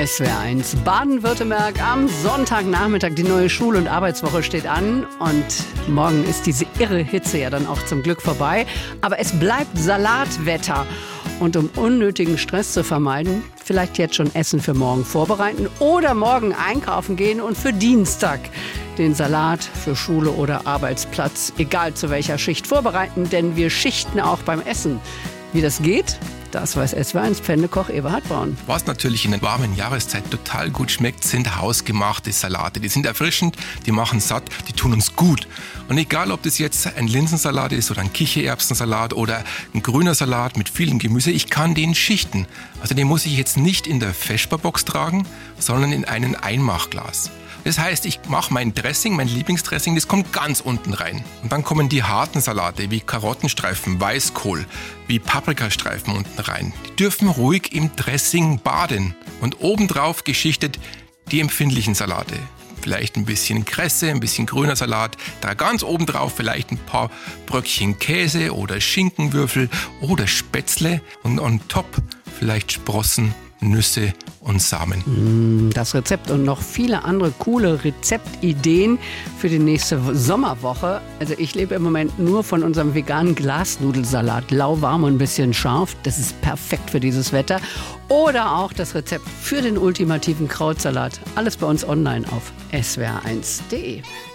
SWR1 Baden-Württemberg. Am Sonntagnachmittag, die neue Schul- und Arbeitswoche steht an. Und morgen ist diese irre Hitze ja dann auch zum Glück vorbei. Aber es bleibt Salatwetter. Und um unnötigen Stress zu vermeiden, vielleicht jetzt schon Essen für morgen vorbereiten oder morgen einkaufen gehen und für Dienstag den Salat für Schule oder Arbeitsplatz, egal zu welcher Schicht, vorbereiten. Denn wir schichten auch beim Essen. Wie das geht, das weiß SWR1 Pfändekoch Eberhard Braun. Was natürlich in der warmen Jahreszeit total gut schmeckt, sind hausgemachte Salate. Die sind erfrischend, die machen satt, die tun uns gut. Und egal, ob das jetzt ein Linsensalat ist oder ein Kichererbsensalat oder ein grüner Salat mit vielen Gemüse, ich kann den schichten. Also den muss ich jetzt nicht in der Vesperbox tragen, sondern in einem Einmachglas. Das heißt, ich mache mein Dressing, mein Lieblingsdressing, das kommt ganz unten rein. Und dann kommen die harten Salate wie Karottenstreifen, Weißkohl, wie Paprikastreifen unten rein. Die dürfen ruhig im Dressing baden. Und obendrauf geschichtet die empfindlichen Salate. Vielleicht ein bisschen Kresse, ein bisschen grüner Salat. Da ganz obendrauf vielleicht ein paar Bröckchen Käse oder Schinkenwürfel oder Spätzle. Und on top vielleicht Sprossen, Nüsse und Samen. Das Rezept und noch viele andere coole Rezeptideen für die nächste Sommerwoche. Also ich lebe im Moment nur von unserem veganen Glasnudelsalat. Lauwarm und ein bisschen scharf. Das ist perfekt für dieses Wetter. Oder auch das Rezept für den ultimativen Krautsalat. Alles bei uns online auf swr1.de.